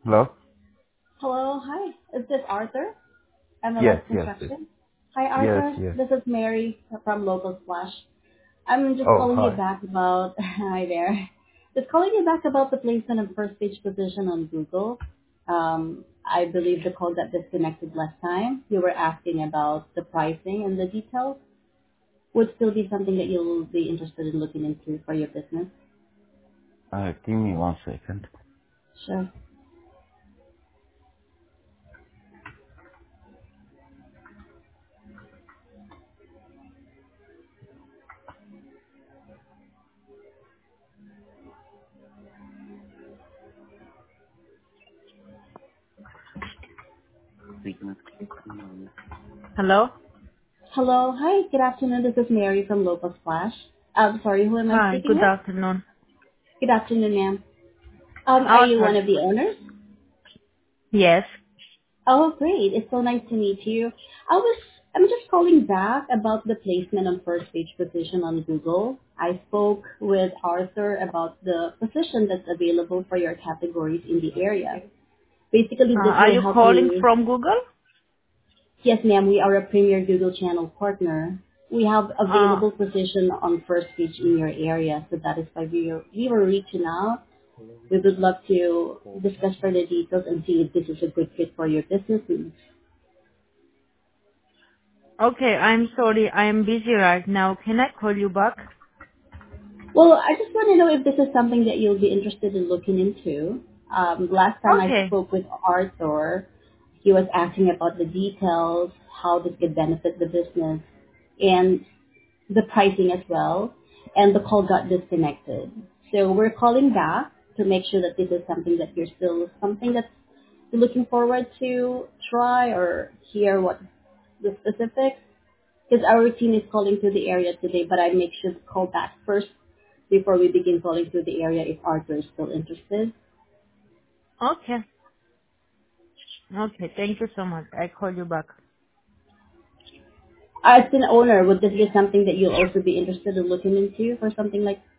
Hello? Hello. Hi. Is this Arthur? Yes, MLS yes, yes. Construction. Hi, Yes, Arthur. yes. This is Mary from Local Splash. I'm just Oh, calling you hi. back about. Hi there. Just calling you back about the placement of first page position on Google. I believe the call got disconnected last time. You were asking about the pricing and the details. Would still be something that you'll be interested in looking into for your business. Give me 1 second. Sure. Hello? Hello. Hi. Good afternoon. This is Mary from Local Splash. Sorry. Who am I Hi, speaking good with? afternoon. Good afternoon, ma'am. Are you one Arthur. of the owners? Yes. Oh, great. It's so nice to meet you. I'm just calling back about the placement on first page position on Google. I spoke with Arthur about the position that's available for your categories in the area. Basically, this Are will you help calling you. from Google? Yes, ma'am, we are a premier Google channel partner. We have Uh, available position on first page in your area, so that is why we were reaching out. We would love to discuss further details and see if this is a good fit for your business needs. okay, I'm sorry, I am busy right now. Can I call you back? Well, I just want to know if this is something that you'll be interested in looking into. Last time I Okay. spoke with Arthur, he was asking about the details, how this could benefit the business, and the pricing as well, and the call got disconnected. So we're calling back to make sure that this is something that you're still something that you're looking forward to try or hear what the specifics. Because our team is calling to the area today, but I make sure to call back first before we begin calling to the area if Arthur is still interested. Okay. Okay, thank you so much. I call you back. As an owner, would this be something that you'll also be interested in looking into for something like